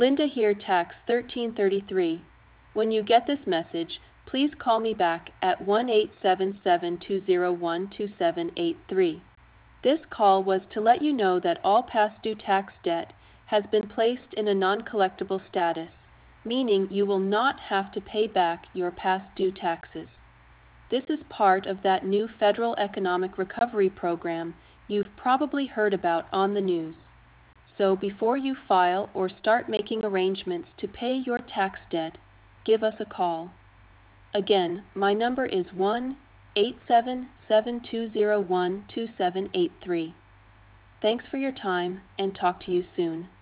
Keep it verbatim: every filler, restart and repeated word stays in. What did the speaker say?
Linda here, Tax thirteen thirty-three. When you get this message, please call me back at one eight seven seven, two zero one, two seven eight three. This call was to let you know that all past due tax debt has been placed in a non-collectible status, meaning you will not have to pay back your past due taxes. This is part of that new federal economic recovery program you've probably heard about on the news. So before you file or start making arrangements to pay your tax debt, give us a call. Again, my number is one eight seven seven, two zero one, two seven eight three. Thanks for your time, and talk to you soon.